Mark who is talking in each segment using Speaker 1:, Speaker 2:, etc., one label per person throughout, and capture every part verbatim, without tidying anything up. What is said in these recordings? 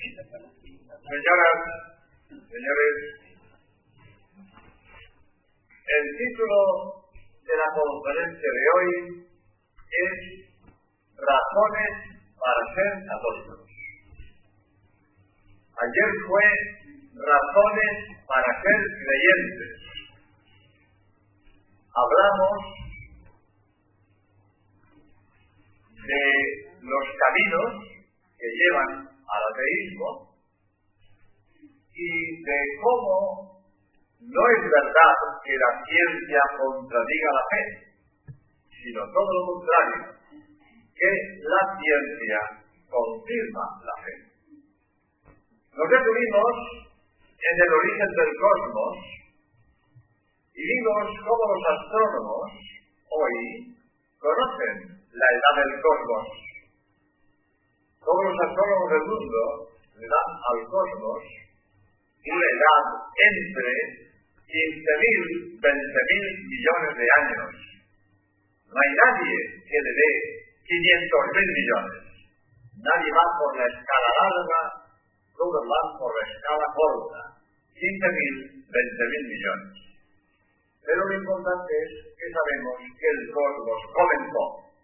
Speaker 1: Señoras, señores, el título de la conferencia de hoy es Razones para ser católicos. Ayer fue Razones para ser creyentes. Hablamos de los caminos que llevan al ateísmo y de cómo no es verdad que la ciencia contradiga la fe, sino todo lo contrario, que la ciencia confirma la fe. Nos detuvimos en el origen del cosmos y vimos cómo los astrónomos hoy conocen la edad del cosmos. Cómo los astrónomos del mundo le dan al cosmos una edad entre quince mil y veinte mil millones de años. No hay nadie que le dé quinientos mil millones. Nadie va por la escala larga, todos van por la escala corta. quince mil, veinte mil millones. Pero lo importante es que sabemos que el cosmos comenzó.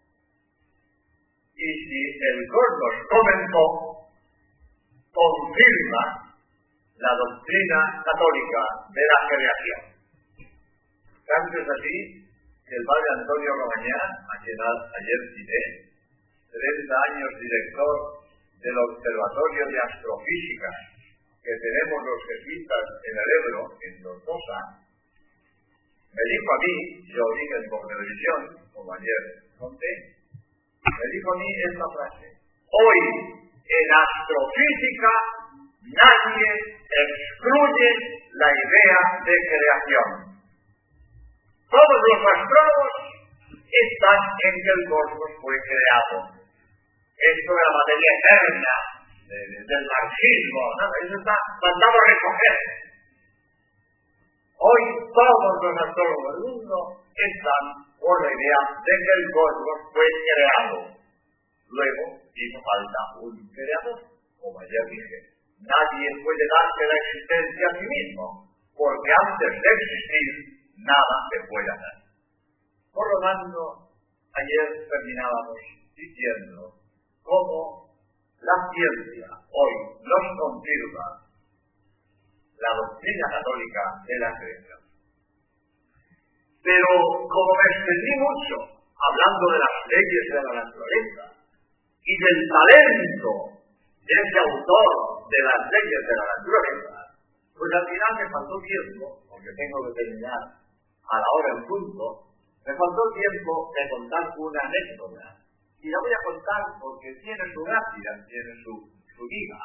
Speaker 1: Y si el cosmos comenzó, confirma la doctrina católica de la creación. Tanto es así que el padre Antonio Romañá, a quien ayer cité, treinta años director del Observatorio de Astrofísica que tenemos los jesuitas en el Ebro, en Tortosa, me dijo a mí, yo dije por televisión, como ayer conté, me dijo a mí esta frase: hoy en astrofísica nadie excluye la idea de creación. Todos los astrónomos están en que el cosmos fue creado. Esto de la materia eterna, de, de, del marxismo, ¿no? Eso está mandado a recoger. Hoy todos los astrónomos del mundo están por la idea de que el cosmos fue creado. Luego hizo falta un creador, como ayer dije. Nadie puede darse la existencia a sí mismo, porque antes de existir, nada se puede hacer. Por lo tanto, ayer terminábamos diciendo cómo la ciencia hoy nos confirma la doctrina católica de la creación. Pero como me extendí mucho hablando de las leyes de la naturaleza y del talento de ese autor de las leyes de la naturaleza, pues al final me faltó tiempo, porque tengo que terminar a la hora en punto, me faltó tiempo de contar una anécdota. Y la voy a contar porque tiene su gracia, tiene su, su guía.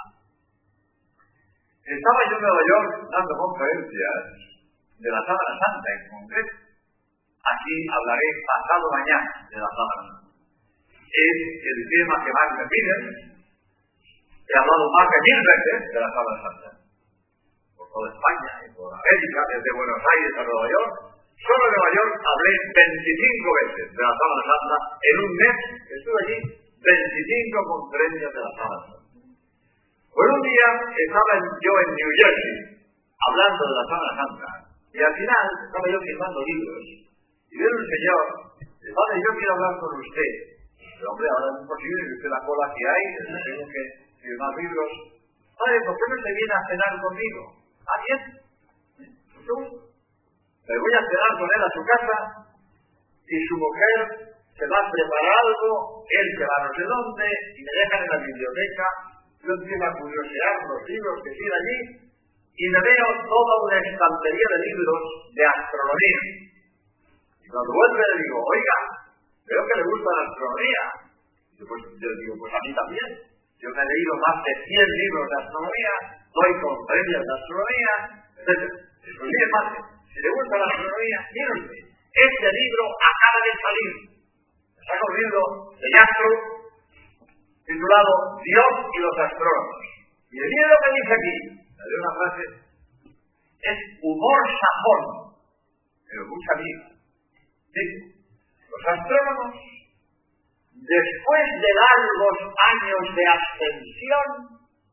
Speaker 1: Estaba yo en Nueva York dando conferencias de la Sábana Santa en concreto. Aquí hablaré pasado mañana de la Sábana Santa. Es el tema que más me piden. He hablado más de mil veces de la Sábana Santa. Por toda España y por América, desde Buenos Aires a Nueva York. Solo en Nueva York hablé veinticinco veces de la Sábana Santa. En un mes estuve allí veinticinco conferencias de la Sábana Santa. Pues un día estaba yo en New Jersey hablando de la Sábana Santa y al final estaba yo firmando libros y viene un señor y dice: padre, yo quiero hablar con usted. Pero hombre, ahora es imposible, que usted la cola que hay, tengo que firmar libros. Padre, ¿por qué no se viene a cenar conmigo? ¿Ah, bien? ¿Tú? Me voy a cenar con él a su casa y su mujer se va a preparar algo, él se va a no sé dónde y me dejan en la biblioteca. Yo empiezo a curiosear los libros que tiene allí y me veo toda una estantería de libros de astronomía. Y cuando vuelve le digo: oiga, veo que le gusta la astronomía. Y pues, yo digo: pues a mí también. Yo me he leído más de cien libros de astronomía, doy conferencias de astronomía, etcétera. Pues mire, padre, si le gusta la astronomía, mire usted, este libro acaba de salir. Está corriendo de Astro, titulado Dios y los astrónomos. Y el libro que dice aquí, le doy una frase, es humor sajón, pero mucha vida. Dice: los astrónomos, después de largos años de abstención,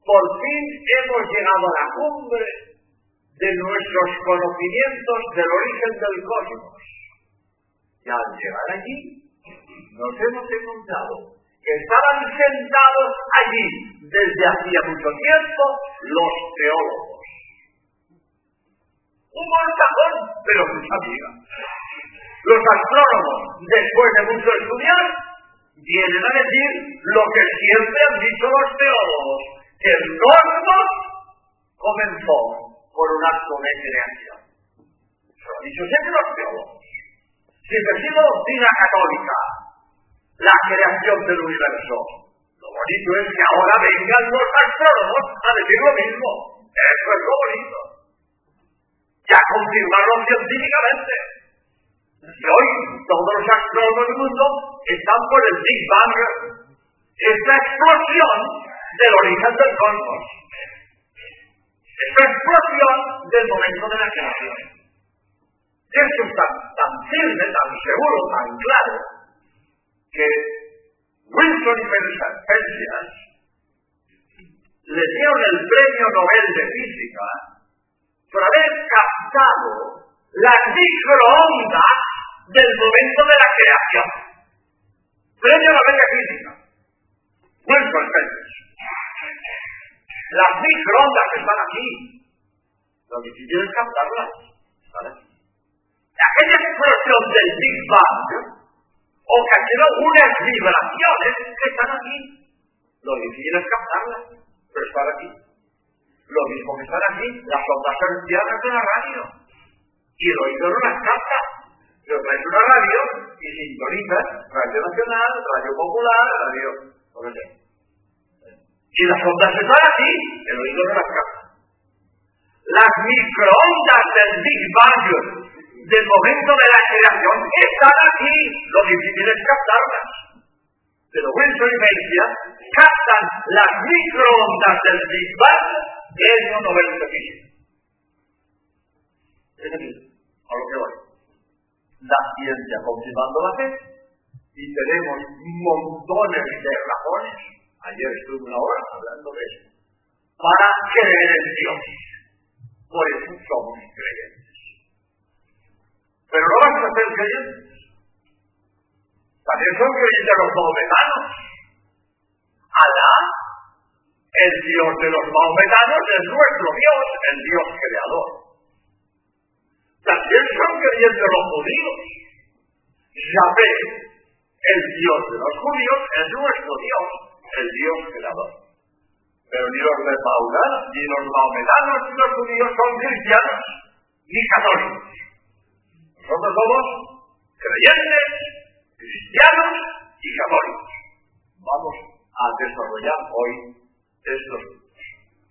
Speaker 1: por fin hemos llegado a la cumbre de nuestros conocimientos del origen del cosmos. Y al llegar allí, nos hemos encontrado que estaban sentados allí desde hacía mucho tiempo los teólogos. Un montón, pero mucha amiga. Los astrónomos, después de mucho estudiar, vienen a decir lo que siempre han dicho los teólogos, que el cosmos comenzó por un acto de creación. Eso lo han dicho siempre los teólogos. Siempre ha sido doctrina católica la creación del universo. Lo bonito es que ahora vengan los astrónomos a decir lo mismo. Eso es lo bonito. Y a confirmarlo científicamente. Y hoy todos los astrónomos del mundo están por el Big Bang, esta explosión del origen del cosmos, esta explosión del momento de la creación. Esto es tan, tan firme, tan seguro, tan claro, que Wilson y Penzias le dieron el premio Nobel de Física por haber captado las microondas del momento de la creación. Premio Nobel de Física. Wilson y Penzias. Las microondas que están aquí, lo difícil es captarlas. ¿Vale? Aquella explosión del Big Bang ocasionó unas vibraciones que están aquí. Lo difícil es captarlas, pero están aquí. Lo mismo que están aquí, las ondas hertzianas de la radio. Y el oído no las capta. Pero traes una radio y sintonizas Radio Nacional, Radio Popular, Radio... no sé. Y las ondas están aquí, el oído no las capta. Las microondas del Big Bang, del momento de la creación, están aquí. Lo difícil es captarlas. Pero Wilson y Penzias captan las microondas del Big Bang del Nobel de Física. Es decir, a lo que voy. La ciencia confirmando la fe y tenemos montones de razones. Ayer estuve una hora hablando de eso. Para creer en Dios. Por eso somos creyentes. Pero no vamos a ser creyentes. También son creyentes los maometanos. Alá, el Dios de los maometanos, es nuestro Dios, el Dios creador. También son creyentes los judíos. Yahvé, el Dios de los judíos, es nuestro Dios, el Dios creador. Pero ni los de Paula, ni los maometanos, ni los judíos son cristianos, ni católicos. Nosotros somos creyentes, cristianos y católicos. Vamos a desarrollar hoy estos puntos.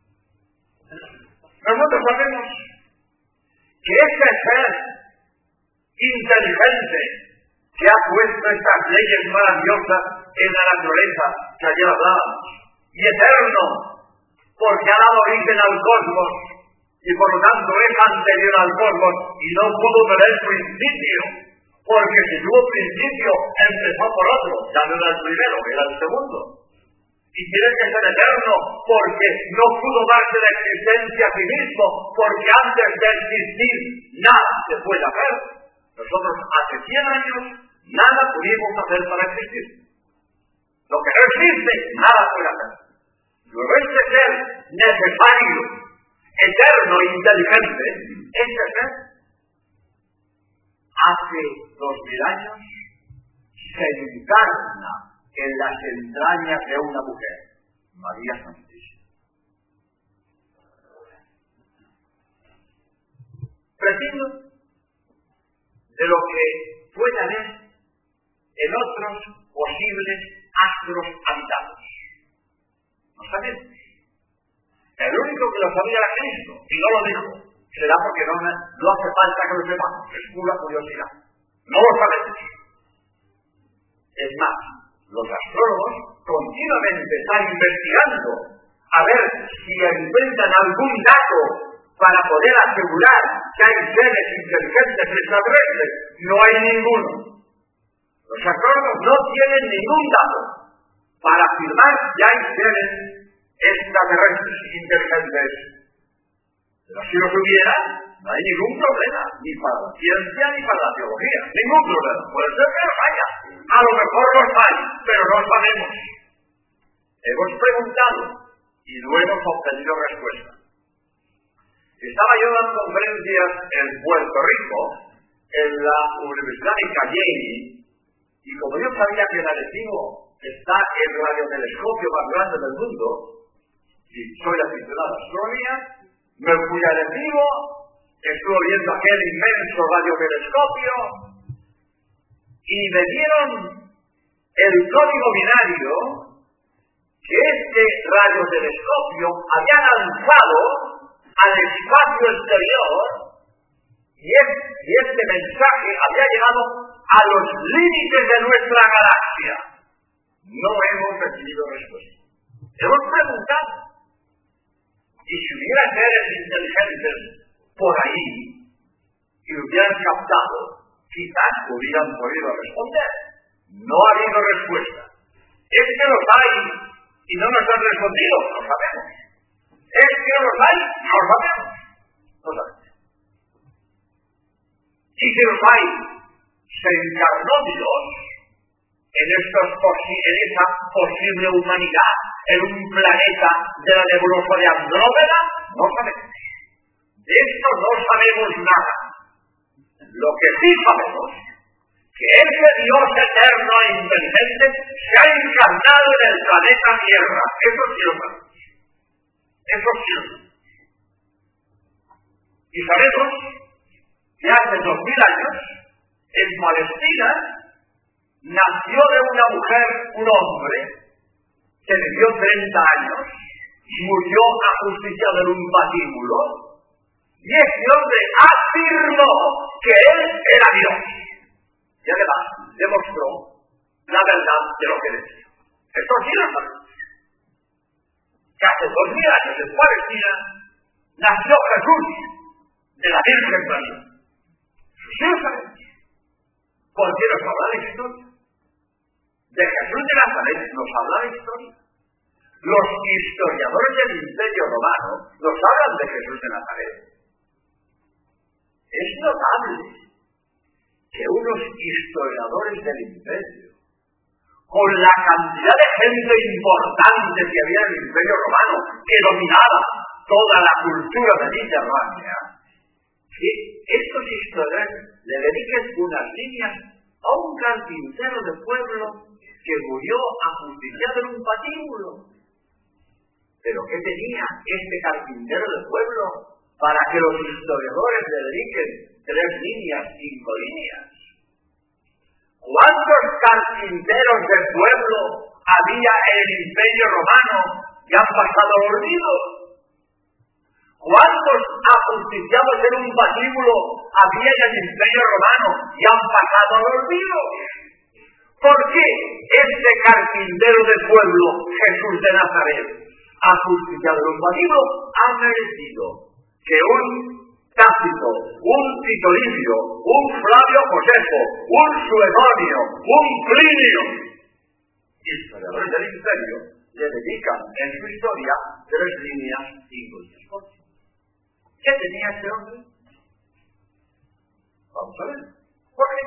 Speaker 1: Nosotros sabemos que ese ser inteligente que ha puesto estas leyes maravillosas en la naturaleza que ayer hablábamos, y eterno, porque ha dado origen al cosmos, y por lo tanto es anterior al cosmos, y no pudo tener principio, porque si tuvo principio, empezó por otro, ya no era el primero, era el segundo. Y tiene que ser eterno, porque no pudo darse la existencia a sí mismo, porque antes de existir, nada se puede hacer. Nosotros hace cien años, nada pudimos hacer para existir. Lo que no existe, nada puede hacer. Luego este ser necesario, eterno e inteligente, este ser, hace dos mil años, se encarna en las entrañas de una mujer, María Santísima. Prescindo de lo que puede haber en otros posibles astros habitados. ¿No saben? El único que lo sabía era Cristo, y no lo dijo. Será porque no, no hace falta que lo sepamos, es pura curiosidad. No lo sabemos. Es más, los astrólogos continuamente están investigando a ver si encuentran algún dato para poder asegurar que hay seres inteligentes extraterrestres. No hay ninguno. Los astrólogos no tienen ningún dato para afirmar que hay seres extraterrestres inteligentes. Pero si los hubiera, no hay ningún problema, ni para la ciencia ni para la teología, ningún problema. Puede ser que los haya, a lo mejor los hay, pero no sabemos. Hemos preguntado y no hemos obtenido respuesta. Estaba yo dando conferencias en Puerto Rico, en la Universidad de Yale, y como yo sabía que el Arecibo está el radiotelescopio más grande del mundo, y soy aficionado a astronomía, me fui al Arecibo, estuve viendo aquel inmenso radiotelescopio, y me dieron el código binario que este radiotelescopio había lanzado al espacio exterior, y, es, y este mensaje había llegado a los límites de nuestra galaxia. No hemos recibido respuesta. Hemos preguntado, y si hubiera seres inteligentes por ahí, y hubieran captado, quizás hubieran podido responder. No ha habido respuesta. Es que los hay, y no nos han respondido, no sabemos. Es que los hay, no lo sabemos. No sabemos. Y si los hay, se encarnó Dios en, estos posi- en esa posible humanidad, en un planeta de la nebulosa de Andrómeda, no sabemos. De esto no sabemos nada. Lo que sí sabemos, que ese Dios eterno e inteligente se ha encarnado en el planeta Tierra. Eso sí lo sabemos. Eso sí lo sabemos. Y sabemos que hace dos mil años, en Palestina, nació de una mujer un hombre que vivió treinta años, murió ajusticiado en un patíbulo, y ese hombre afirmó que él era Dios. Y además demostró la verdad de lo que decía. Esto sí lo sabemos. Que hace dos mil años en Palestina nació Jesús de la Virgen María. Sí lo sabemos. Porque nos habla de historia. De Jesús de Nazaret nos habla de historia. Los historiadores del Imperio Romano nos hablan de Jesús de Nazaret. Es notable que unos historiadores del Imperio, con la cantidad de gente importante que había en el Imperio Romano, que dominaba toda la cultura mediterránea, que estos historiadores le dediquen unas líneas a un carpintero de pueblo que murió ajusticiado en un patíbulo. ¿Pero qué tenía este carpintero de pueblo para que los historiadores le dediquen tres líneas, cinco líneas? ¿Cuántos carpinteros de pueblo había en el Imperio Romano que han pasado al olvido? ¿Cuántos ajusticiados en un patíbulo había en el Imperio Romano y han pasado al olvido? ¿Por qué este carpintero de pueblo, Jesús de Nazaret, ajusticiado en un patíbulo, ha merecido que un Tácito, un Tito Livio, un Flavio Josefo, un Suedonio, un Plinio, historiadores del Imperio, le dedican en su historia tres líneas, cinco líneas? ¿Qué tenía este hombre? Vamos a ver. ¿Por qué?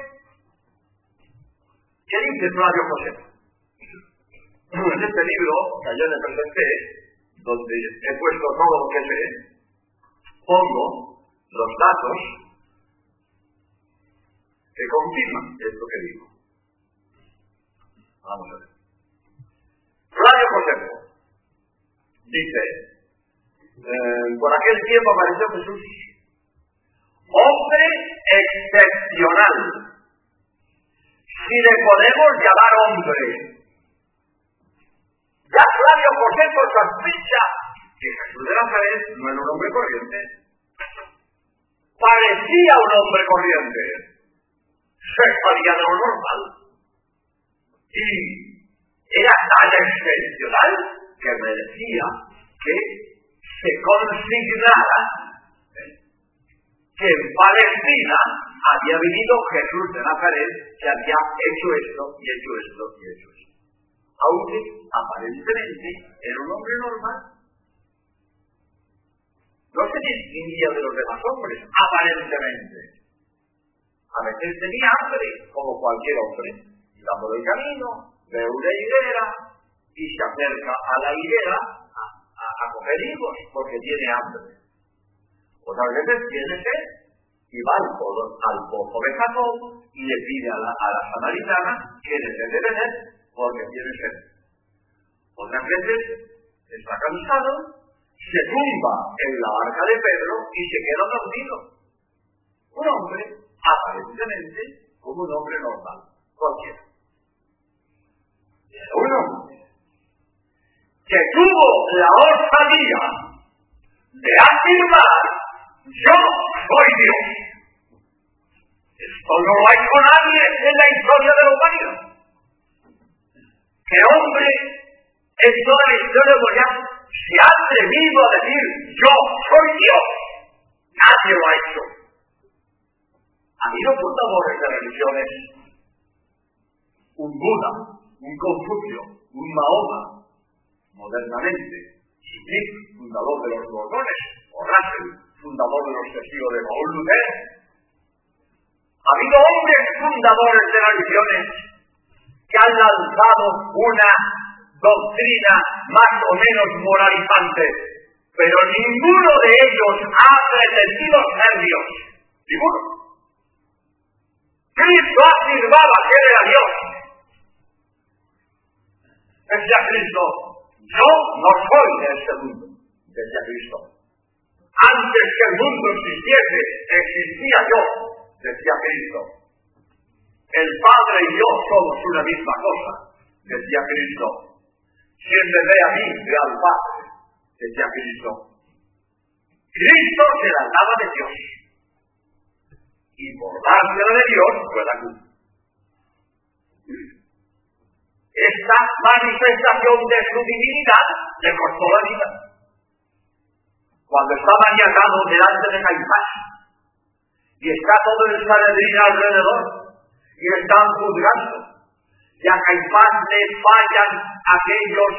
Speaker 1: ¿Qué dice Flavio Josefo? En este libro que ayer le presenté, donde he puesto todo lo que sé, pongo los datos que confirman esto que digo. Vamos a ver. Flavio Josefo dice, eh, por aquel tiempo apareció Jesús, hombre excepcional, si le podemos llamar hombre. Ya Flavio Josefo sospecha que Jesús de Nazaret no era un hombre corriente. Parecía un hombre corriente, se salía de lo normal, y era tan excepcional que merecía que se consignara ¿eh? que en Palestina había vivido Jesús de Nazaret, que había hecho esto, y hecho esto, y hecho esto. aunque aparentemente era un hombre normal. No se distinguía de los demás hombres, aparentemente. A veces tenía hambre, como cualquier hombre, y dando el camino, ve una higuera y se acerca a la higuera a, a, a coger higos porque tiene hambre. Otras veces tiene sed y va al pozo, al pozo de Jacob y le pide a la, a la samaritana que le dé de beber porque tiene sed. Otras veces está cansado, se tumba en la barca de Pedro y se queda dormido. Un hombre, aparentemente, como un hombre normal, cualquiera. Pero un hombre que tuvo la osadía de afirmar: yo soy Dios. Esto no lo ha hecho nadie en la historia de la humanidad. ¿Qué hombre en toda la historia de la humanidad se ha atrevido a decir: yo soy Dios? Nadie lo ha hecho. Ha habido fundadores de religiones, un Buda, un Confucio, un Mahoma, modernamente, Smith, fundador de los Borbones, o Russell, fundador de los testigos de Paul Luther. Ha habido hombres fundadores de religiones que han lanzado una doctrina más o menos moralizante, pero ninguno de ellos ha pretendido ser Dios. Ninguno. Cristo afirmaba que él era Dios. Decía Cristo: yo no soy de este mundo. Decía Cristo: antes que el mundo existiese, existía yo. Decía Cristo: el Padre y yo somos una misma cosa. Decía Cristo: quien me ve a mí, ve al Padre. Decía Cristo. Cristo se la daba de Dios. Y por dársela de Dios fue la cruz. Esta manifestación de su divinidad le costó la vida. Cuando está maniatado delante de Caifás, y está todo el Sanedrín alrededor, y están juzgando, y a Caifás le fallan aquellos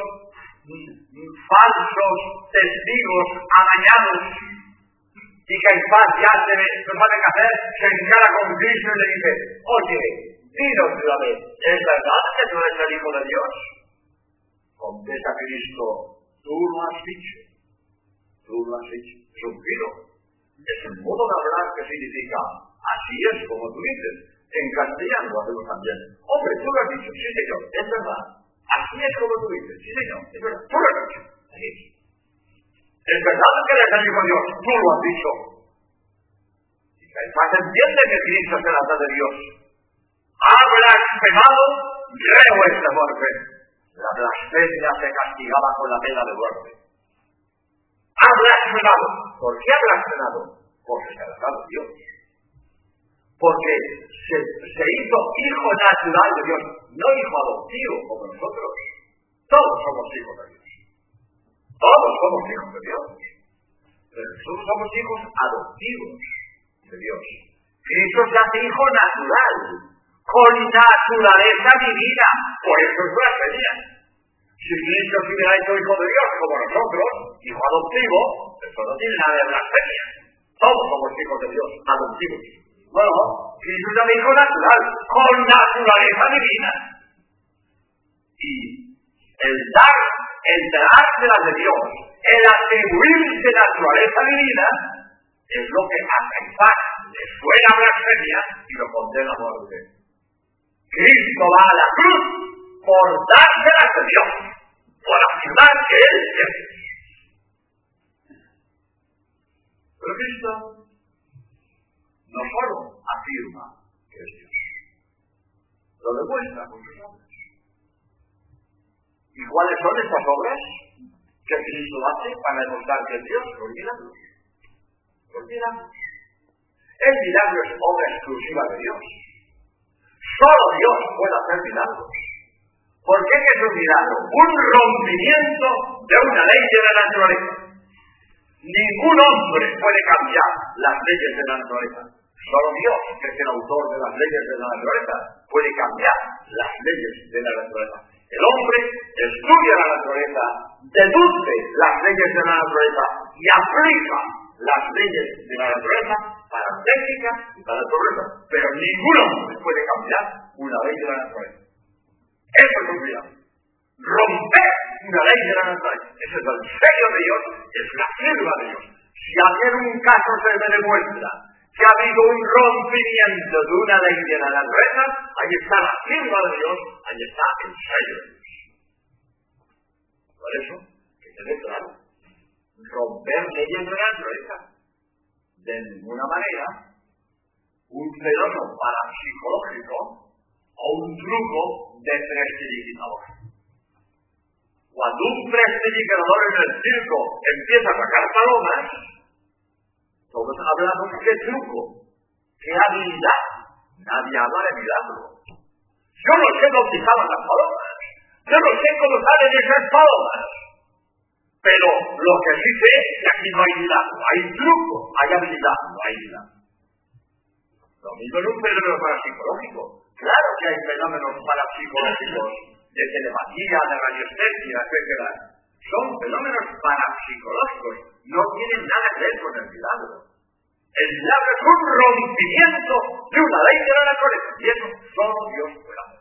Speaker 1: falsos testigos amañados, y Caifás ya se ve, no sabe qué hacer, se encara con Cristo y le dice: oye, dinos de una vez, ¿es verdad que tú eres el Hijo de Dios? Contesta Cristo: tú lo has dicho, tú lo has dicho. Es un giro, es el modo de hablar que significa: así es como tú dices. En castellano lo hacemos también: hombre, tú lo has dicho, sí señor, es verdad. Así es como tú dices, sí señor, es verdad, tú lo has dicho. Así es. Es verdad que eres el Hijo de Dios, tú lo has dicho. Y Caifás entiende que Cristo se trata de Dios. Ha blasfemado, reo es de muerte. La blasfemia se castigaba con la pena de muerte. Ha blasfemado. ¿Por qué ha blasfemado? Porque se trata de Dios. Porque se, se hizo hijo natural de Dios, no hijo adoptivo como nosotros. Todos somos hijos de Dios. Todos somos hijos de Dios. Pero nosotros somos hijos adoptivos de Dios. Cristo se hace hijo natural, con naturaleza divina. Por eso es blasfemia. Si Cristo se hubiera hecho hijo de Dios como nosotros, hijo adoptivo, eso no tiene nada de blasfemia. Todos somos hijos de Dios, adoptivos. Bueno, Cristo es un hijo natural, con naturaleza divina. Y el dar, el dársela de Dios, el atribuirse naturaleza divina, es lo que a Caifás le suena blasfemia y lo condena a muerte. Cristo va a la cruz por dársela de Dios, por afirmar que Él es Dios. Pero Cristo no solo afirma que es Dios, lo demuestra con sus obras. ¿Y cuáles son estas obras que Cristo hace para demostrar que es Dios? Los milagros. Los milagros. El milagro es obra exclusiva de Dios. Solo Dios puede hacer milagros. ¿Por qué es un milagro? Un rompimiento de una ley de la naturaleza. Ningún hombre puede cambiar las leyes de la naturaleza. Solo Dios, que es el autor de las leyes de la naturaleza, puede cambiar las leyes de la naturaleza. El hombre estudia la naturaleza, deduce las leyes de la naturaleza y aplica las leyes de la naturaleza para la técnica y para el progreso. Pero ninguno puede cambiar una ley de la naturaleza. Eso es un cuidado. Romper una ley de la naturaleza. Ese es el sello de Dios, es la firma de Dios. Si en un caso se me demuestra que ha habido un rompimiento de una ley de la naturaleza, ahí está la firma de Dios, ahí está el sello de Dios. Por eso, que quede claro, romper leyes de la naturaleza, de ninguna manera, un fenómeno parapsicológico o un truco de prestidigitador. Cuando un prestidigitador en el circo empieza a sacar palomas, todos hablamos de truco, qué habilidad. Nadie habla de milagro. Yo no sé dónde estaban las palomas. Yo no sé cómo salen esas palomas. Pero lo que sí sé es que aquí no hay milagro. Hay truco, hay habilidad, no hay milagro. Lo mismo en un fenómeno parapsicológico. Claro que hay fenómenos parapsicológicos de telepatía, de radiestesia, etcétera. Son fenómenos parapsicológicos. No tienen nada que ver con el milagro. El milagro es un rompimiento de una ley de la naturaleza. Y eso solo Dios puede hacer.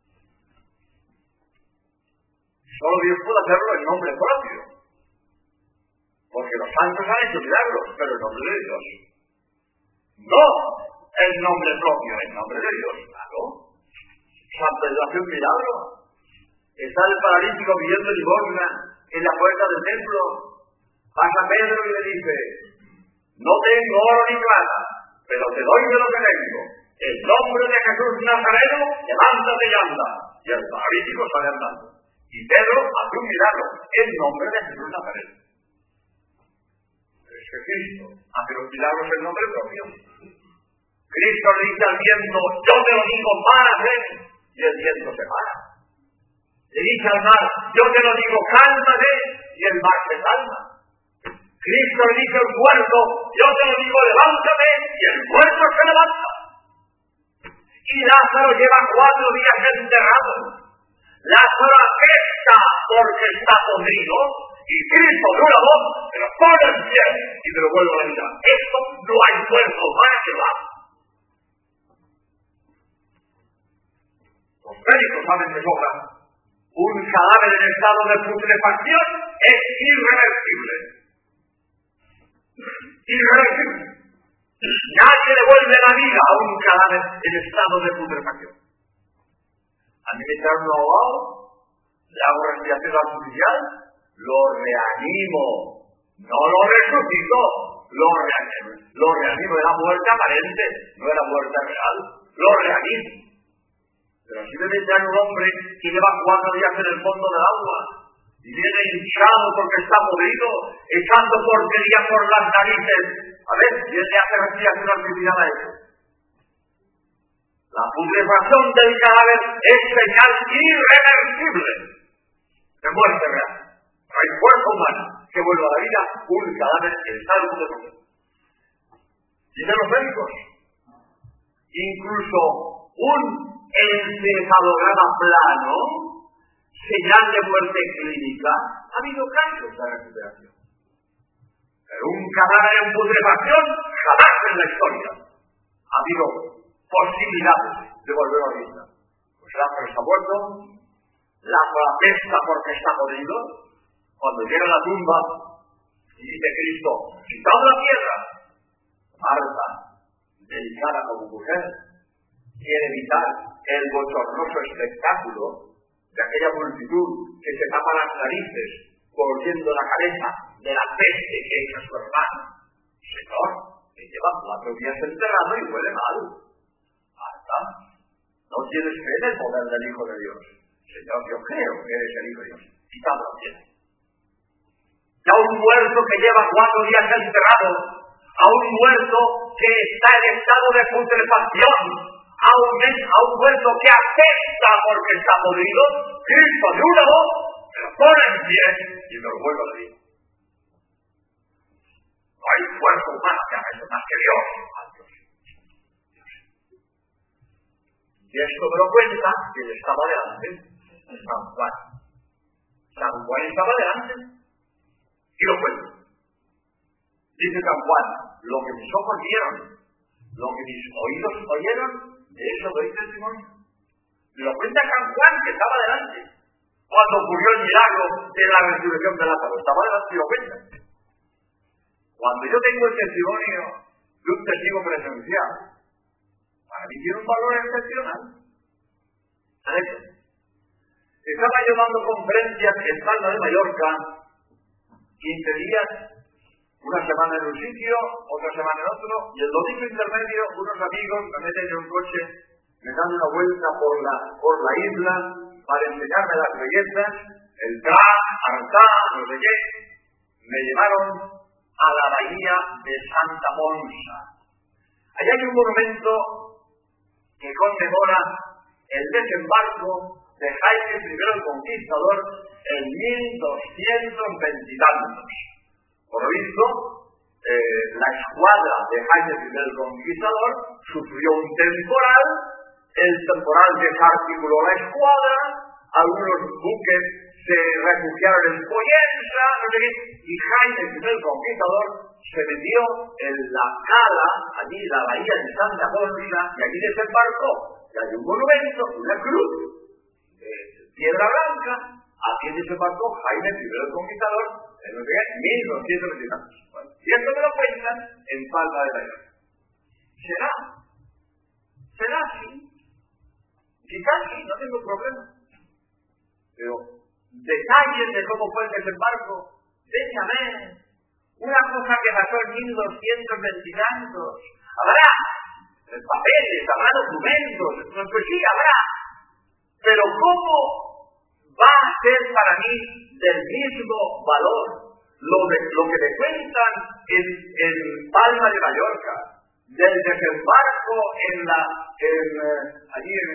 Speaker 1: Solo Dios puede hacerlo en nombre propio. Porque los santos han hecho milagros, pero en nombre de Dios. No en nombre propio, en nombre de Dios, claro. San Pedro hace un milagro. Está el paralítico pidiendo limosna en la puerta del templo. Pasa Pedro y le dice: no tengo oro ni plata, pero te doy de lo que tengo. En nombre de Jesús Nazareno, levántate y anda. Y el paralítico sale andando. Y Pedro hace un milagro en nombre de Jesús Nazareno. Pero es que Cristo hace los milagros en nombre propio. Cristo le dice al viento: yo te lo digo, párate. Y el viento se para. Le dice al mar: yo te lo digo, cálmate. Y el mar se calma. Cristo le dice al muerto: yo te lo digo, levántate. Y el muerto se levanta. Y Lázaro lleva cuatro días enterrado. Lázaro apesta porque está podrido. Y Cristo de una voz te lo pone en pie y te lo vuelve a la vida. Esto no hay fuerza humana que va. Los médicos saben de sobra. Un cadáver en estado de putrefacción es irreversible. Irreversible. Nadie devuelve la vida a un cadáver en estado de putrefacción. A mí me echaron un ahogado, le hago respiración artificial, lo reanimo. No lo resucito, lo reanimo. Lo reanimo, era muerte aparente, no era muerte real. Lo reanimo. Pero si me meten un hombre que lleva cuatro días en el fondo del agua y viene hinchado porque está podrido, echando porquería por las narices, a ver, ¿quién le hace respiración artificial a eso? La putrefacción del cadáver es señal irreversible de muerte real. No hay fuerza humana que vuelva a la vida un cadáver en estado de putrefacción. Dicen los médicos, incluso un encefalograma plano, señal de muerte clínica, ha habido casos de recuperación. Pero un cadáver en putrefacción jamás en la historia ha habido posibilidades de volver a la vida. Pues Lázaro está muerto, Lázaro apesta porque está podrido. Cuando llega a la tumba y dice Cristo: quitad la piedra, Marta, delicada como mujer, quiere evitar el bochornoso espectáculo de aquella multitud que se tapa las narices volviendo la cabeza de la peste que echa su hermano. Señor, que lleva cuatro días enterrado y huele mal. Marta, no tienes fe en el poder del Hijo de Dios. Señor, yo creo que eres el Hijo de Dios. Quitad la piedra. Ya un muerto que lleva cuatro días enterrado, a un muerto que está en estado de putrefacción, a un, a un muerto que apesta porque está podrido, Cristo de una voz se lo pone en pie y lo vuelve a la vida. No hay fuerza humana que haga eso más que Dios. Y esto me lo cuenta quien estaba delante. San Juan. San Juan estaba delante y lo cuenta. Dice San Juan, lo que mis ojos vieron, lo que mis oídos oyeron, de eso doy testimonio. Lo cuenta San Juan, que estaba delante, cuando ocurrió el milagro de la resurrección de Lázaro. Estaba delante y lo cuenta. Cuando yo tengo el testimonio de un testigo presencial, para mí tiene un valor excepcional. ¿Sabes? Estaba yo dando conferencias en Palma de Mallorca, quince días, una semana en un sitio, otra semana en otro, y el domingo intermedio unos amigos me meten en un coche, me dan una vuelta por la, por la isla para enseñarme las bellezas, el Tra, Artá, no sé qué. Me llevaron a la bahía de Santa Ponsa. Allá hay un monumento que conmemora el desembarco de Jaime primero el Conquistador en mil doscientos veinte y tantos. Por lo visto, eh, la escuadra de Jaime primero el Conquistador sufrió un temporal, el temporal desarticuló la escuadra, algunos buques se refugiaron en Poyensa, no sé qué, y Jaime primero el Conquistador se metió en la cala, allí la bahía de Santa Ponsa, y allí desembarcó. Y hay un monumento, una cruz, de piedra blanca, aquí desembarcó Jaime primero el Conquistador, en mil doscientos veinte. Bueno, y esto me lo cuentan en Palma de Mallorca. ¿Será? ¿Será así? Quizás sí, no tengo problema. Pero detalles de cómo fue el desembarco, déjame. Una cosa que pasó en mil doscientos veinte y tantos. Habrá papeles, habrá documentos, pues sí, habrá. Pero ¿cómo va a ser para mí del mismo valor lo, de, lo que me cuentan en, en Palma de Mallorca, del desembarco en la, en, allí en,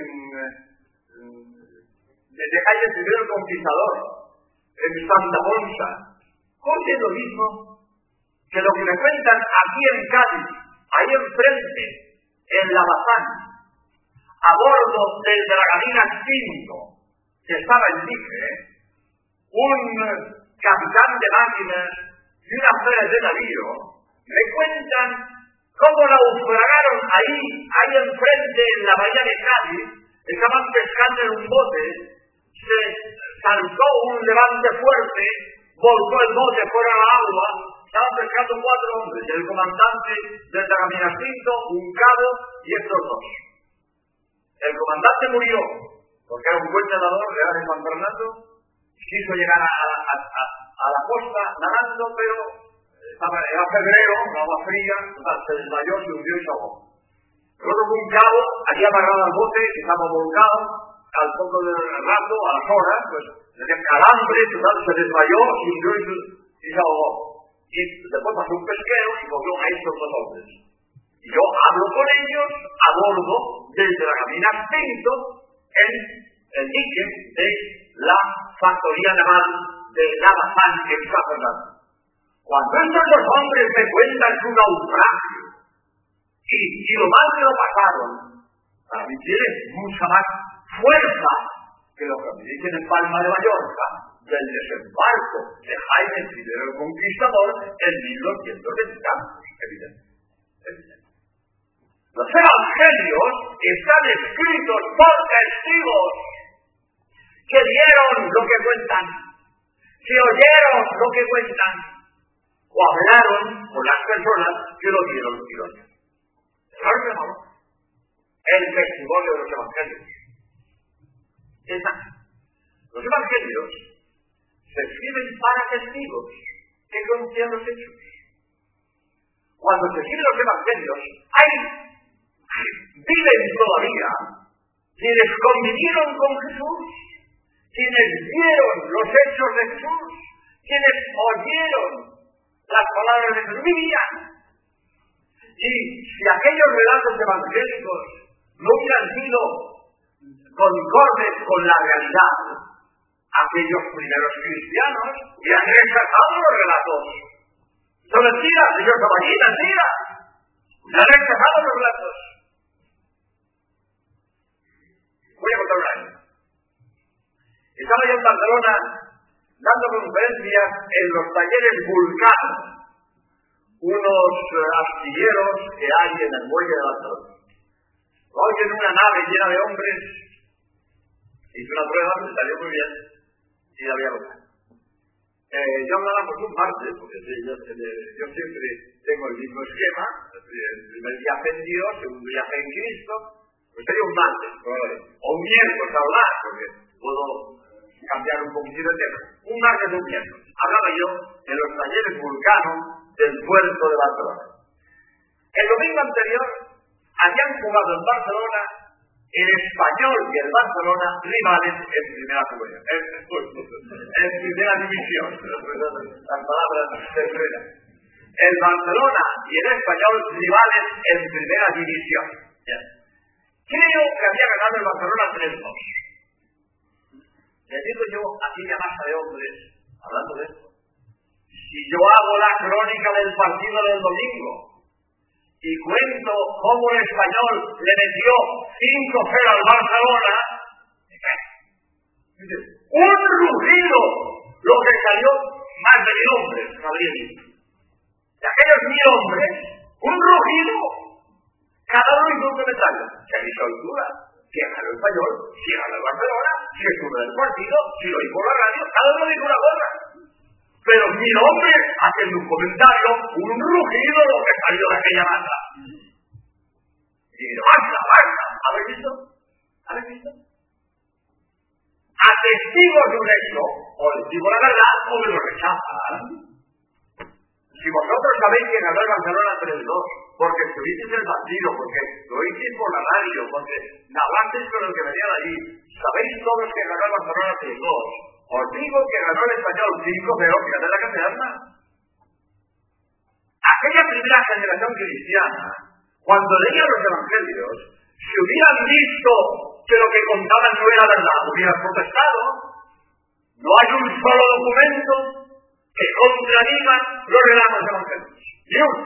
Speaker 1: desde Jaime primero el Conquistador, en Santa Ponsa? ¿Cómo es lo mismo que lo que me cuentan aquí en Cádiz, ahí enfrente, en la Bazán, a bordo del Dragamina cinco, que estaba en Tigre, un capitán de máquinas y una fuera de navío, me cuentan cómo naufragaron ahí, ahí enfrente, en la bahía de Cádiz, estaban pescando en un bote, se saltó un levante fuerte, volcó el bote fuera del agua, estaban pescando cuatro hombres, el comandante del Dragamina cinco, un cabo y estos dos. El comandante murió, porque era un buen nadador, real en Juan Fernando, quiso llegar a, a, a, a la costa nadando, pero estaba, era febrero, una agua fría, se desmayó, se hundió y se ahogó. Luego fue un cabo, allí amarrado al bote, que estaba volcado, al poco del rato, a las horas, pues le dio calambre, se desmayó, se hundió y se, y se ahogó. Y después pasó un pesquero y cogió a estos dos hombres. Y yo hablo con ellos a bordo del Dragamina cinco en el dique de la factoría naval de la Bazán en San Fernando. Cuando estos dos hombres me cuentan su naufragio y, y lo mal que lo pasaron, para mí tiene mucha más fuerza que lo que me dicen en Palma de Mallorca del desembarco de Jaime primero el Conquistador en mil doscientos veinte tantos, evidente. Los evangelios están escritos por testigos que vieron lo que cuentan, que oyeron lo que cuentan, o hablaron con las personas que lo vieron y lo oyeron. ¿Sabes, hermano? El testimonio de los evangelios. Exacto. Los evangelios se escriben para testigos que conocían los hechos. Cuando se escriben los evangelios, hay viven todavía quienes convivieron con Jesús, quienes vieron los hechos de Jesús, quienes oyeron las palabras de Jesús, vivían. Y si aquellos relatos evangélicos no hubieran sido concordes con la realidad, aquellos primeros cristianos hubieran rechazado los relatos. Son mentiras, ellos son allí, mentiras. Han rechazado los relatos. Voy a contar una vez. estaba yo en Barcelona dando conferencias en los talleres Vulcano, unos uh, astilleros que hay en el muelle de Barcelona. Hoy en una nave llena de hombres, hice una prueba, me salió muy bien, y la había logrado. Eh, yo hablaba por un martes, porque yo, yo siempre tengo el mismo esquema, el primer viaje en Dios, segundo viaje en Cristo, pues sería un martes, o un miércoles a hablar, porque puedo cambiar un poquitito de tema. Un martes o un miércoles. Hablaba yo en los talleres Vulcano del puerto de Barcelona. El domingo anterior habían jugado en Barcelona el Español y el Barcelona rivales en primera comunión, en, en primera división, las palabras de frena. El Barcelona y el Español rivales en primera división. ¿Ya? Creo que había ganado el Barcelona tres dos. Les digo yo a aquella masa de hombres, hablando de esto, si yo hago la crónica del partido del domingo y cuento cómo el Español le metió cinco cero al Barcelona, me cae. Un rugido, lo que salió más de mil hombres, habría dicho. De aquellos mil hombres, un rugido, cada uno hizo un comentario. Se hizo altura, si ganó el Español, si ganó el Barcelona, si estuvo en el partido, si lo dijo la radio, cada uno dijo una cosa. Pero mil hombres hacen un comentario, un rugido lo que salió de aquella masa. Y digo, basta, basta, ¿habéis visto? ¿Habéis visto? A testigos de un hecho, o les digo la verdad, o me lo rechazan. Si vosotros sabéis que ganó el Barcelona tres dos, porque estuvisteis en el partido, porque lo oísteis por la radio, porque hablasteis con los que venían allí, sabéis todos que ganó el Barcelona tres dos, os digo que ganó el Español cinco cero, fíjate la castellana. Aquella primera generación cristiana, cuando leían los evangelios, si hubieran visto que lo que contaban no era verdad, hubieran protestado. No hay un solo documento que contradiga los relatos evangélicos. Ni uno.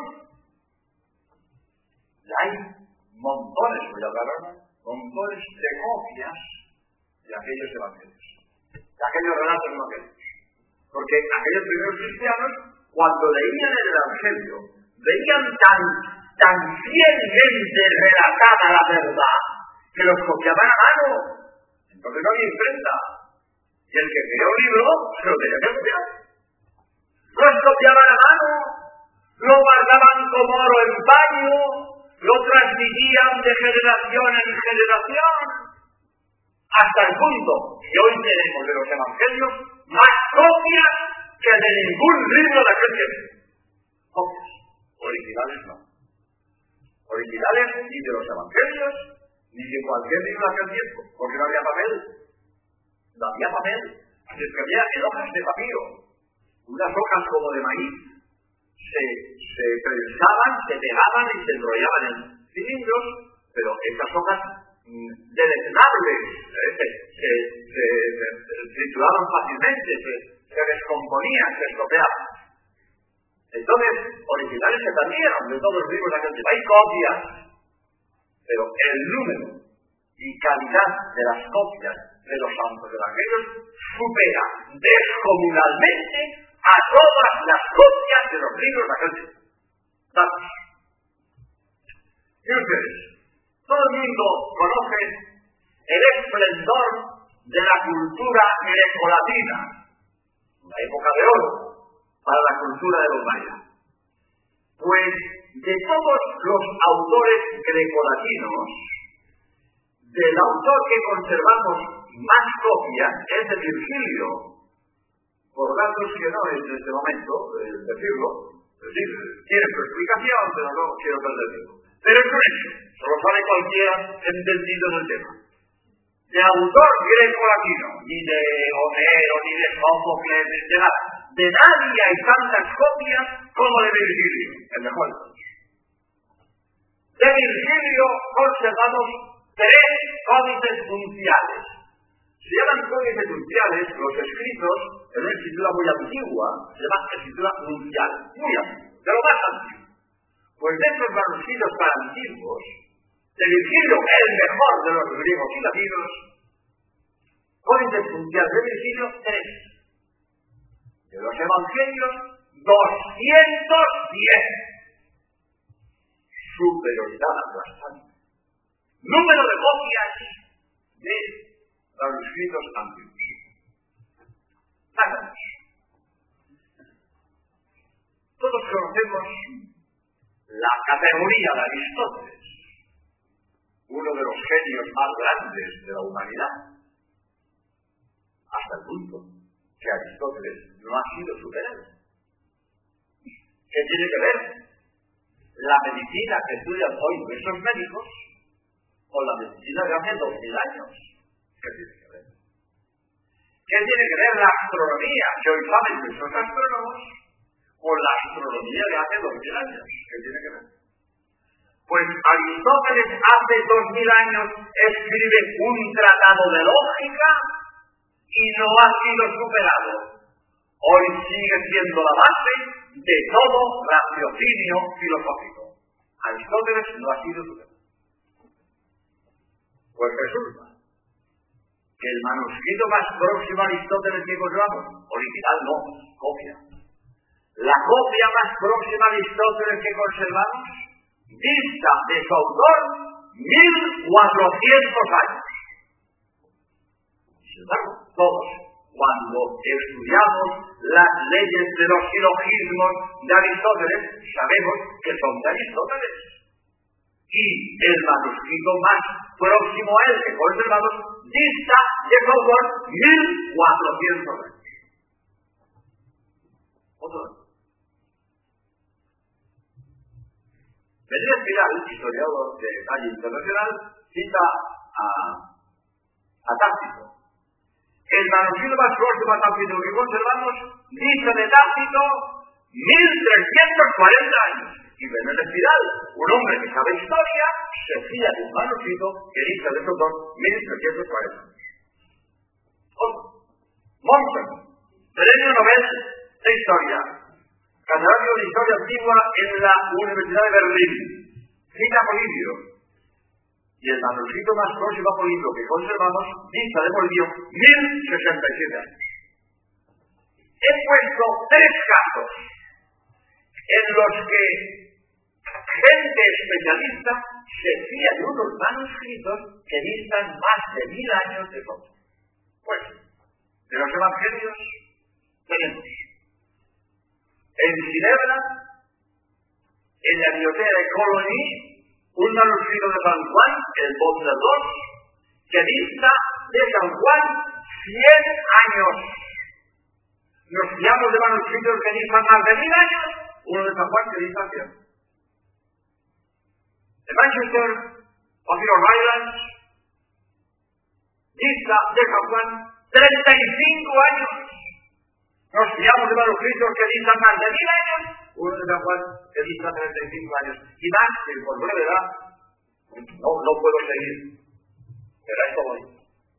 Speaker 1: Y hay montones, voy a hablar ahora, montones de copias de aquellos evangelios, de aquellos relatos evangélicos. Porque aquellos primeros cristianos, cuando leían el evangelio, veían tan, tan fielmente relatada la verdad, que los copiaban a mano. Entonces no había imprenta. Y el que creó un libro, se lo tenía que copiar. Los copiaban a mano, lo guardaban como oro en paño, lo transmitían de generación en generación, hasta el punto que hoy tenemos de los evangelios más copias que de ningún libro de aquel tiempo. Copias. Originales no. Originales ni de los evangelios, ni de cualquier libro de aquel tiempo, porque no había papel. No había papel. Así es que había en hojas de papiro, unas hojas como de maíz, se, se prensaban, se pegaban y se enrollaban en cilindros, pero esas hojas mmm, deleznables, ¿eh? se, se, se, se, se trituraban fácilmente, se, se descomponían, se estropeaban. Entonces, originales se perdieron de todos los libros de aquel tiempo. Hay copias, pero el número y calidad de las copias de los santos evangelios supera descomunalmente a todas las copias de los libros de aquel tiempo. Datos. Y ustedes, todo el mundo conoce el esplendor de la cultura grecolatina, una época de oro para la cultura de los mayas. Pues de todos los autores grecolatinos, del autor que conservamos más copias es de Virgilio, por datos que no es en este momento eh, decirlo, es decir, tiene su explicación, pero no quiero perder tiempo. Pero es un hecho, solo sabe cualquiera entendido del tema. De autor greco-latino, ni de Homero, ni de Sófocles, ni de nada. De nadie hay tantas copias como de Virgilio, el mejor de todos. De Virgilio conservamos tres códices nupciales. Se llaman códices nupciales los escritos en una escritura muy antigua, se llama escritura nupcial, muy antigua, de lo más antiguo. Pues de estos manuscritos tan antiguos, de Virgilio, el mejor de los griegos y latinos, fuentes mundiales de Virgilio, tres. De los evangelios, doscientos diez. Superioridad aplastante. Número de copias de los escritos antiguos. Háganos. Todos conocemos la categoría de Aristóteles, uno de los genios más grandes de la humanidad, hasta el punto que Aristóteles no ha sido superado. ¿Qué tiene que ver la medicina que estudian hoy nuestros médicos con la medicina de hace dos mil años? ¿Qué tiene que ver? ¿Qué tiene que ver la astronomía que hoy saben nuestros astrónomos con la astronomía de hace dos mil años? ¿Qué tiene que ver? Pues Aristóteles hace dos mil años escribe un tratado de lógica y no ha sido superado. Hoy sigue siendo la base de todo raciocinio filosófico. Aristóteles no ha sido superado. Pues resulta que el manuscrito más próximo a Aristóteles que conservamos, original no, copia. La copia más próxima a Aristóteles que conservamos dista de su autor mil cuatrocientos años. Sin embargo, todos, cuando estudiamos las leyes de los silogismos de Aristóteles, sabemos que son de Aristóteles. Y el manuscrito más próximo a él que conservamos dista de su autor mil cuatrocientos años. Otro. Medina Espiral, historiador de talla internacional, cita a, a Tácito. El manuscrito más próximo a Tácito que conservamos dice de Tácito mil trescientos cuarenta años. Y Medina Espiral, un hombre que sabe historia, se fía de un manuscrito que dice de su autor mil trescientos cuarenta años. Otro. Monson, premio Nobel de Historia, catedrático de Historia Antigua en la Universidad de Berlín, cita a Polibio, y el manuscrito más próximo a Polibio que conservamos dista de Polibio mil sesenta y siete años. He puesto tres casos en los que gente especialista se fía de unos manuscritos que distan más de mil años de todo. Pues, de los evangelios tenemos en Ginebra, en la biblioteca de Coligny, un manuscrito de San Juan, el Volumen dos, que dista de San Juan cien años. Nos fiamos de manuscritos que distan más de mil años, uno de San Juan que dista cien. De Manchester, Papyrus Islands, dista de San Juan treinta y cinco años. Nos fiamos de manuscritos que distan más de mil años, uno de San Juan que dista treinta y cinco años. Y más, que por brevedad, no, no puedo seguir. Pero a esto voy.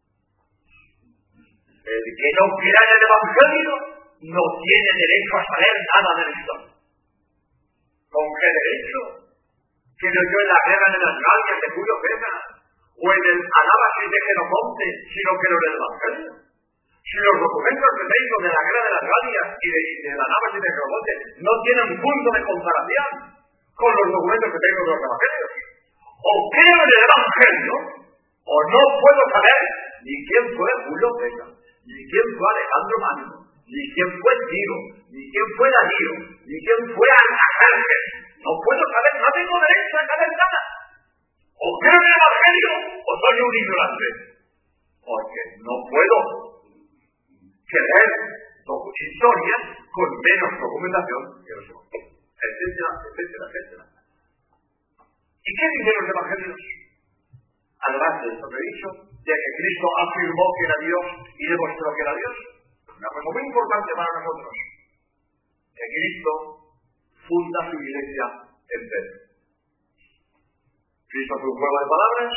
Speaker 1: El que no crea en el Evangelio no tiene derecho a saber nada de la historia. ¿Con qué derecho? Que no yo en la guerra de las Galias de Julio César, o en el Anábasis de Genofonte, sino que lo del Evangelio. Si los documentos que tengo de la guerra de las Galias y de, de la Anábasis de Genofonte no tienen punto de comparación con los documentos que tengo de los Evangelios, o creo en el Evangelio, o no puedo saber ni quién fue Julio César, ni quién fue Alejandro Magno, ni quién fue Tiro, ni quién fue Darío, ni quién fue Artajerjes. No puedo saber, no tengo derecho a saber nada. O creo en el Evangelio, o soy un ignorante. Porque no puedo creer historias con menos documentación que los evangelios, etcétera, etcétera, etcétera. ¿Y qué dicen los evangelios? Además de esto que he dicho, de que Cristo afirmó que era Dios y demostró que era Dios, una cosa muy importante para nosotros, que Cristo funda su iglesia en Pedro. Cristo fue un juego de palabras,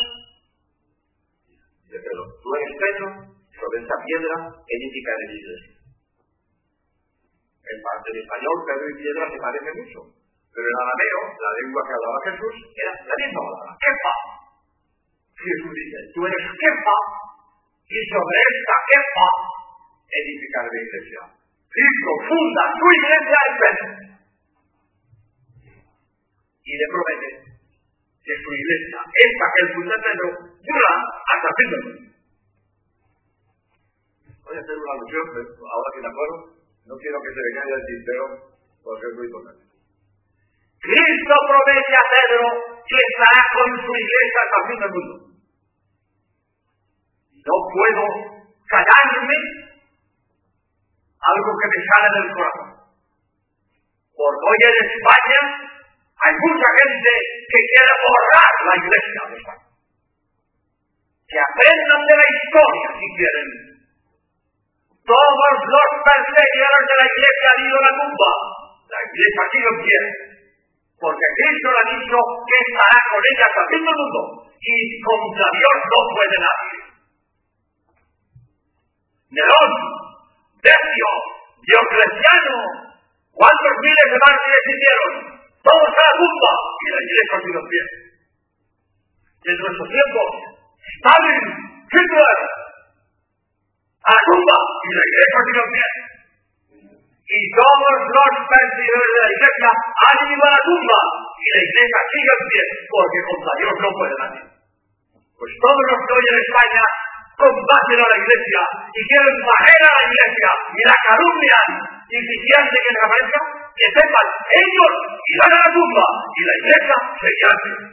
Speaker 1: de Pedro, tú eres Pedro, sobre esta piedra edificaré mi iglesia. En parte en español, Pedro y piedra se parecen mucho, pero en arameo, la lengua que hablaba Jesús, era la misma palabra, Kefa. Jesús dice, tú eres Kefa, y sobre esta quepa edificaré la iglesia. Cristo funda su iglesia en Pedro. Y le promete que su iglesia, esta que él funda en Pedro, dura hasta el fin del mundo. Voy a hacer una alusión, ahora que me acuerdo, no quiero que se me caiga el tintero, porque es muy importante. Cristo promete a Pedro que estará con su iglesia hasta el fin del mundo. No puedo callarme algo que me sale del corazón. Porque hoy en España hay mucha gente que quiere borrar la iglesia de España. Que aprendan de la historia si quieren. Todos los perseguidores de la iglesia han ido a la tumba. La iglesia sigue en pie. Porque Cristo le ha dicho que estará con ella hasta el fin del mundo. Y contra Dios no puede nadie. Nerón, Decio, Diocleciano, ¿cuántos miles de mártires hicieron? Todos a la tumba y la iglesia sigue en pie. En nuestro tiempo, Stalin, Hitler, a la tumba y la iglesia sigue en pie. Y todos los perseguidores de la iglesia han ido a la tumba y la iglesia sigue en pie, porque contra Dios no puede nadie. Pues todos los que hoy en España combaten a la iglesia y quieren barrer a la iglesia y la calumnian y si quieren que desaparezca, que sepan, ellos irán a la tumba y la iglesia seguirá en pie.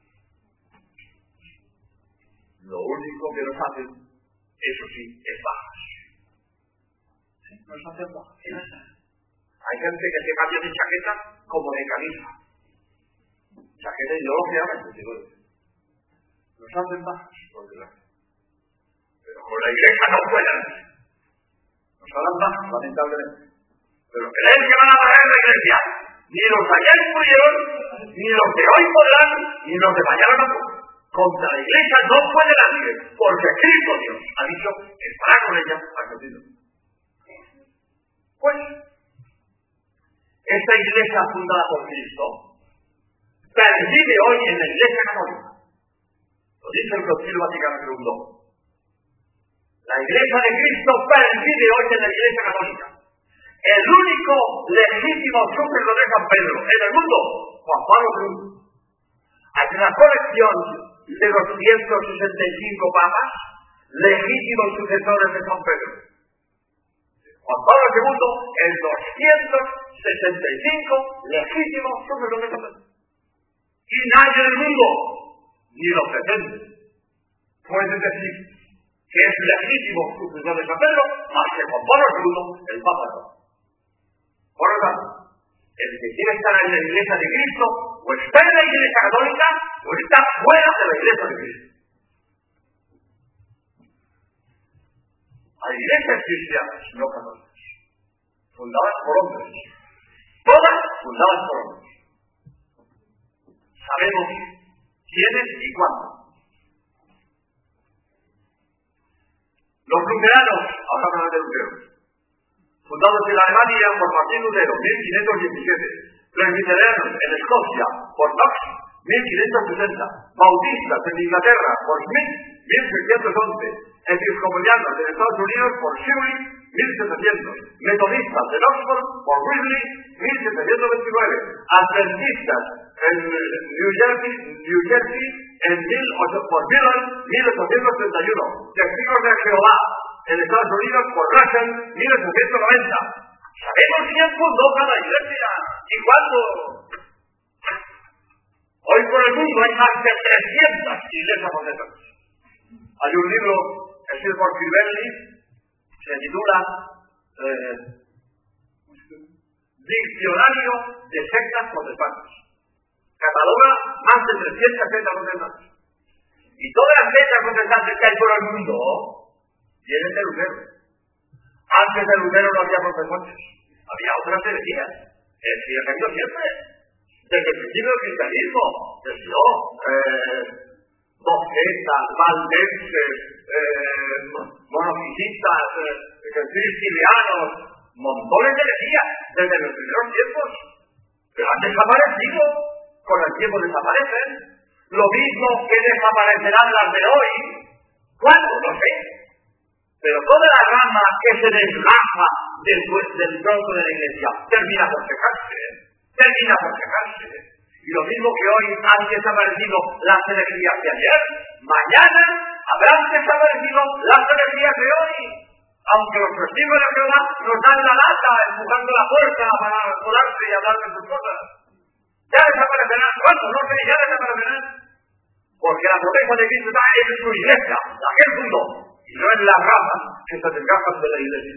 Speaker 1: Lo único que nos hacen, eso sí, es bajas. Nos hacen bajas. Hay gente que se cambia de chaqueta como de camisa. Chaqueta ideológicamente, digo. Nos hacen bajas, porque la... pero con la iglesia no pueden. Nos harán bajas, lamentablemente. Pero creen que van a parar la iglesia. Ni los de ayer pudieron, ni los de hoy podrán, ni los de mañana no podrán. Contra la iglesia no puede nadie, porque Cristo Dios ha dicho que estará con ella hasta el fin. Pues, esta iglesia fundada por Cristo pervive hoy en la iglesia católica. Lo dice el Concilio Vaticano segundo. La iglesia de Cristo pervive hoy en la iglesia católica. El único legítimo súbdito de San Pedro en el mundo, Juan Pablo segundo. Hay una colección de los ciento sesenta y cinco papas legítimos sucesores de San Pedro. Juan Pablo segundo, el doscientos sesenta y cinco legítimos sucesores de San Pedro. Y nadie del mundo, ni lo pretende, puede decir que es legítimo sucesor de San Pedro más que Juan Pablo segundo, el Papa. Por lo tanto, el que quiere estar en la iglesia de Cristo, o está en la iglesia católica, o está fuera de la iglesia de Cristo. Hay iglesias cristianas, no católicas, fundadas por hombres, todas fundadas por hombres. Sabemos quiénes y cuándo. Los luteranos, ahora hablamos de Lutero, fundados en Alemania por Martín Lutero, mil quinientos diecisiete, presbiterianos en Escocia por Knox, mil quinientos sesenta, bautistas en Inglaterra por Smith, mil seiscientos once, episcopalianos en Estados Unidos por Shirley, mil setecientos, metodistas en Oxford por Ridley, mil setecientos veintinueve, adventistas en New Jersey, New Jersey en mil ocho, por Dillon, mil ochocientos treinta y uno, testigos de Jehová en Estados Unidos por Russell, mil ochocientos noventa. Sabemos quién fundó cada iglesia y cuándo. Hoy por el mundo hay más de trescientas iglesias protestantes. Hay un libro escrito por Crivelli, se titula eh, Diccionario de sectas protestantes. Cataloga más de trescientas sectas protestantes. Y todas las sectas protestantes que hay por el mundo vienen de Lutero. Antes de Lutero no había protestantes, había otras herejías. Herejías que ha habido siempre. Desde el principio del cristianismo, desde yo, eh, Bocetas, valdenses, eh, monofisitas, eh, cristianos, montones de herejías desde los primeros tiempos. Pero han desaparecido, con el tiempo desaparecen. Lo mismo que desaparecerán las de hoy. ¿Cuándo? No sé. alma que se desgaja del, del tronco de la iglesia termina por secarse, termina por secarse. Y lo mismo que hoy han desaparecido las energías de ayer, mañana habrán desaparecido las energías de hoy. Aunque los testigos de Jehová nos dan la lata empujando la puerta para colarse y hablar de sus cosas. Ya desaparecerán. ¿Cuántos? No sé, ya desaparecerán. Porque la promesa de Cristo está en su iglesia, la que él fundó, y no en las ramas que se desgastan de la iglesia.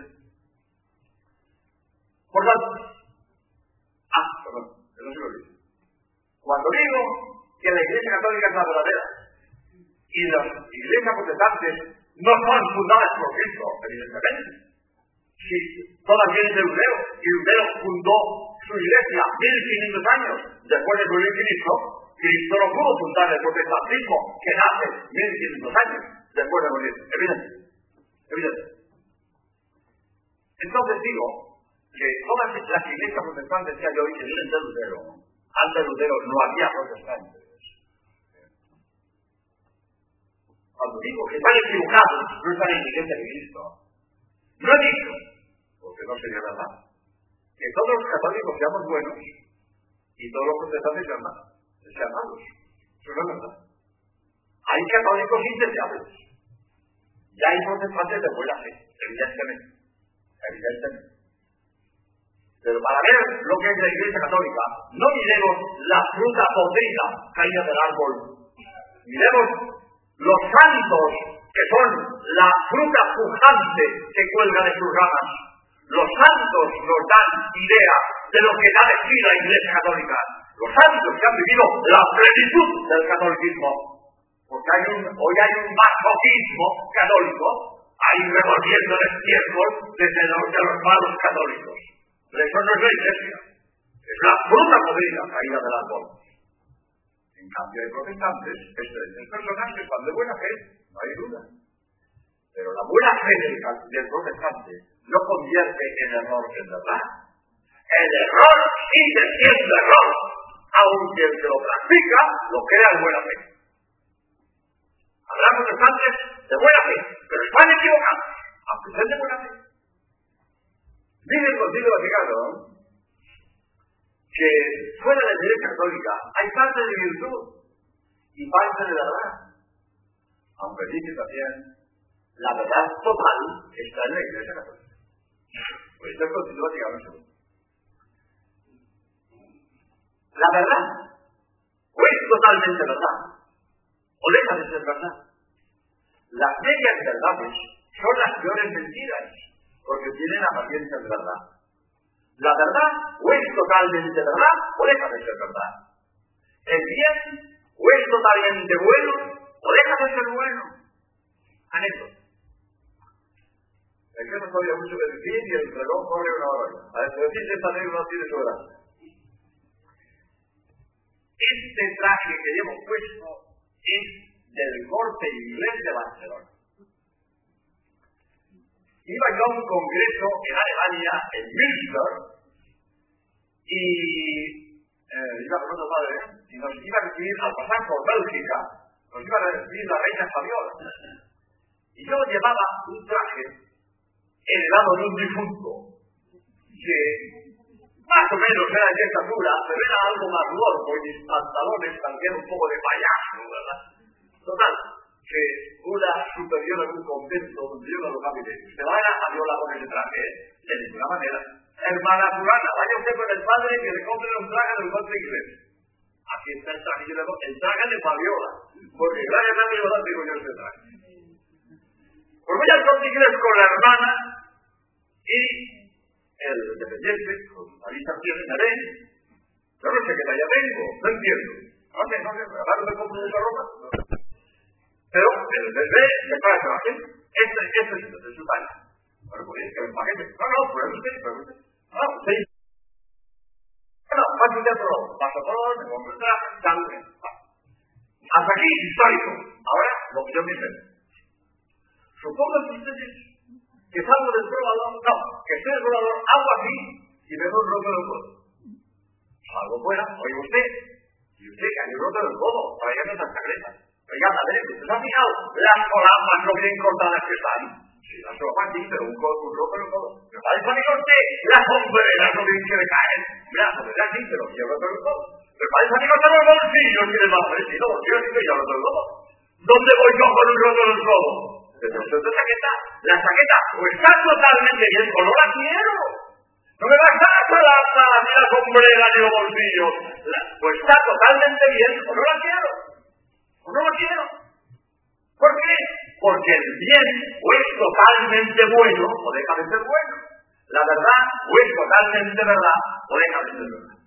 Speaker 1: Por tanto, ah, perdón, eso sí lo digo. Cuando digo que la iglesia católica es la verdadera y las iglesias protestantes no son fundadas por Cristo, evidentemente. Si todas vienen de Lutero, y Lutero fundó su iglesia mil quinientos años después de morir Cristo, Cristo no pudo fundar el protestantismo que nace mil quinientos años después de morir. Evidente. Evidente. Entonces digo que todas las iglesias protestantes que hay hoy que vienen de Lutero, antes de Lutero no había protestantes. Cuando digo que están equivocados, no están en la iglesia de Cristo. No he dicho, porque no sería verdad, que todos los católicos seamos buenos y todos los protestantes sean malos. Sean malos. Eso no es verdad. Hay católicos indeseables. Y hay protestantes de buena fe, evidentemente. Evidentemente. Pero para ver lo que es la iglesia católica, no miremos la fruta podrida caída del árbol. Miremos los santos, que son la fruta pujante que cuelga de sus ramas. Los santos nos dan idea de lo que da de sí la iglesia católica. Los santos que han vivido la plenitud del catolicismo. Porque hay un, hoy hay un masoquismo católico, hay un revolviendo de estiércol desde los, de los malos católicos. Pero eso no es la iglesia, es la fruta podrida caída del árbol. En cambio hay protestantes, excelentes personas que están de buena fe, no hay duda. Pero la buena fe del, del protestante no convierte en error en verdad. El error sigue siendo error, aunque el que lo practica lo crea en buena fe. Habrá protestantes de buena fe, pero están equivocados, aunque sean de buena fe. Dice el Concilio Vaticano que fuera de la iglesia católica hay parte de virtud y parte de verdad. Aunque dice también, la verdad total está en la iglesia católica. Pues esto es el Concilio Vaticano segundo. La verdad, o es totalmente verdad, o deja de ser verdad. Las medias verdades son las peores mentiras, porque tienen apariencia de verdad. La verdad o es totalmente verdad o deja de ser verdad. El bien o es totalmente bueno o deja de ser bueno. Anécdota. El que no sabía mucho de decir y el reloj corre una hora. A ver, decir que esta anécdota tiene su gracia. Este traje que llevo puesto es del corte inglés de Barcelona. Iba yo a un congreso en Alemania, en Münster, y eh, iba con otro padre, y nos iba a recibir, al pasar por Bélgica, nos iba a recibir la reina española. Y yo llevaba un traje heredado de un difunto, que más o menos era de estatura, pero era algo más gordo, y mis pantalones también un poco de payaso, ¿verdad? Total, que una superior en un convento donde yo no lo cambié, se vaya a viola con ese traje, de ninguna manera. Hermana fulana, vaya usted con el padre que le compre un traje del corte inglés. Aquí está el traje, el traje de Fabiola, porque gracias a mi verdad digo yo este traje. Pues voy al corte inglés con la hermana y el dependiente, con la lista tiene una ley, yo no sé qué talla tengo, no entiendo. No sé, no sé, pero ahora me compro esa ropa. Pero el bebé le paga el traje, este, este es su talla. Bueno, pues es que me pague. No, no, pues usted, pues usted. No, usted. Bueno, pasa usted por paso por me compro el traje, sangre. Hasta aquí, histórico. Ahora, lo que yo me invento. Supongo que ustedes que salgo del probador, no, que estoy del probador, hago así y me doy un roto del codo. Salgo fuera, oye usted, y usted que hay un roto del codo, trayendo esas carretas. Oiga, madre, ¿usted se ha fijado las colamas no bien cortadas que están? Si la sopa aquí, pero un codo, un rojo, un codo. Pero para eso digo usted, las sombreras no tienen que caer. Mira, sombreras aquí, pero yo lo tengo todo. Pero para eso digo usted los bolsillos, que les va a ofrecer los bolsillos, que yo lo tengo todo. ¿Dónde voy yo con un roto en el codo? Pero esta chaqueta, la chaqueta, o está totalmente bien, o no la quiero. No me va a estar hasta la, ni la sombrera ni los bolsillos. La, o está totalmente bien, o no la quiero. O no la quiero. ¿Por qué? Porque el bien o es totalmente bueno o deja de ser bueno. La verdad o es totalmente verdad o deja de ser verdad.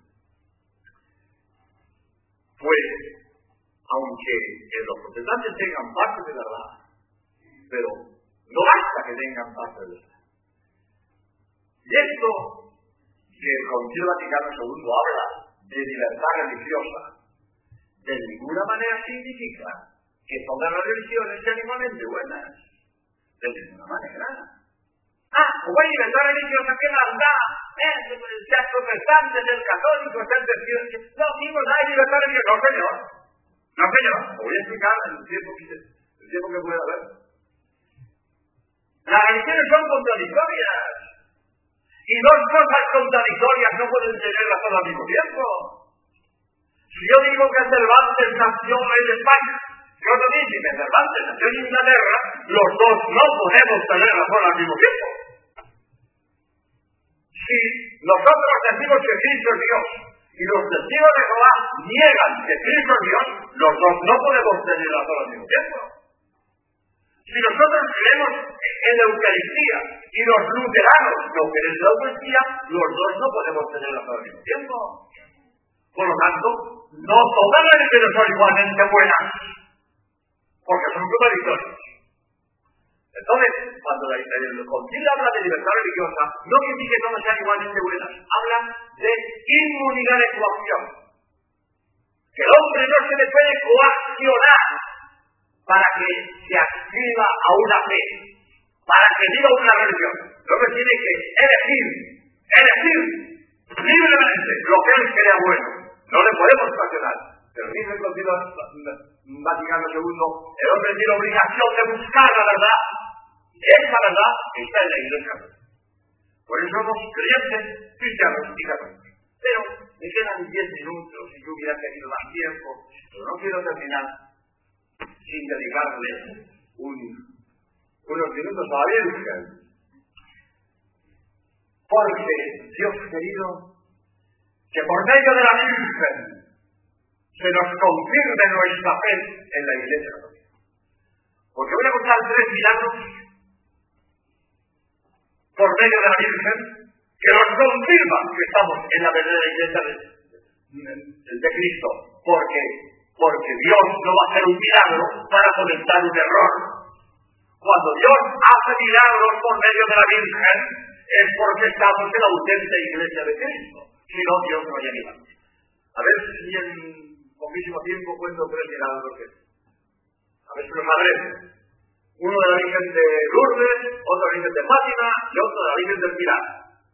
Speaker 1: Pues, aunque los protestantes tengan parte de verdad, pero no basta que tengan parte de verdad. Y esto que el Concilio Vaticano segundo habla de libertad religiosa, de ninguna manera significa que todas las religiones sean igualmente buenas. De ninguna manera. Ah, pues hay libertad religiosa, ¿qué más da? Eh, seas protestante, seas católico, seas testigo. No, chicos, no hay libertad religiosa. No, señor. No, señor. Lo voy a explicar en el tiempo que, el tiempo que pueda haber. Las religiones son contradictorias. Y dos cosas contradictorias no pueden tener razón al mismo tiempo. Si yo digo que Cervantes nació en España, y otro dice que Cervantes nació en Inglaterra, los dos no podemos tener razón al mismo tiempo. Si nosotros decimos que Cristo es Dios y los testigos de Jehová niegan que Cristo es Dios, los dos no podemos tener razón al mismo tiempo. Si nosotros creemos en la Eucaristía y los luteranos no creen en la Eucaristía, los dos no podemos tener razón al mismo tiempo. Por lo tanto, no todas las religiones son igualmente buenas, porque son contradictorias. Entonces, cuando la, el Concilio habla de libertad religiosa, no quiere decir que todas sean igualmente buenas, habla de inmunidad de coacción. Que el hombre no se le puede coaccionar para que se adscriba a una fe, para que viva una religión. Lo que tiene que elegir, elegir libremente lo que él crea bueno. No le podemos coaccionar. Pero dice el Concilio Vaticano segundo, el hombre tiene obligación de buscar la verdad. Esa verdad está en la Iglesia. Por eso somos creyentes, cristianos y católicos. Pero me quedan diez minutos y yo hubiera tenido más tiempo, pero no quiero terminar sin dedicarle un, unos minutos a la Virgen. Porque Dios querido, que por medio de la Virgen se nos confirme nuestra fe en la Iglesia Católica. Porque voy a contar tres milagros por medio de la Virgen que nos confirman que estamos en la verdadera Iglesia de, de, de Cristo. Porque, porque Dios no va a hacer un milagro para comentar un error. Cuando Dios hace milagros por medio de la Virgen es porque estamos en la auténtica Iglesia de Cristo. Si no, Dios no haría milagros. A ver si en poquísimo tiempo cuento tres milagros que a ver si los sabré. Uno de la Virgen de Lourdes, otro de la Virgen de Fátima y otro de la Virgen del Pilar.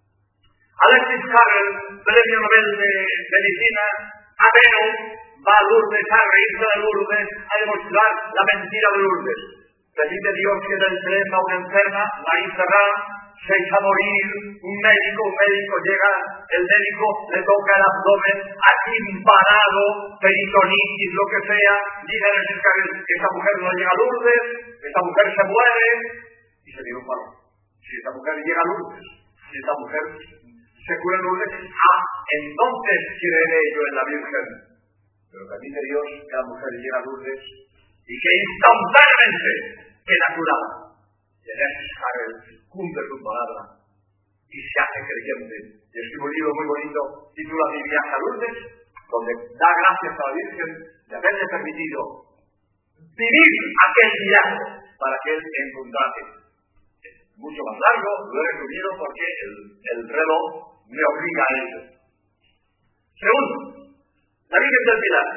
Speaker 1: Alexis Carrel, premio Nobel de Medicina, ateo, va a Lourdes, a reírse de Lourdes, a demostrar la mentira de Lourdes. Permite Dios que del tren a una enferma, María Serrán, se echa a morir, un médico, un médico llega, el médico le toca el abdomen, aquí parado, peritonitis, lo que sea, dice a Alexis Carrel que esta mujer no llega a Lourdes, esta mujer se muere, y se dio un palo. Si esta mujer llega a Lourdes, si esta mujer se cura en Lourdes, ah, entonces creeré yo en la Virgen. Pero permite Dios que la mujer llegue a Lourdes y que instantáneamente queda curada. Y Alexis Carrel cumple su palabra y se hace creyente. Y escribe un libro muy bonito, titula Mi viaje a Lourdes, donde da gracias a la Virgen de haberle permitido vivir aquel milagro para que él encontrase. Es mucho más largo, lo he resumido porque el, el reloj me obliga a ello. Segundo, la Virgen del Pilar.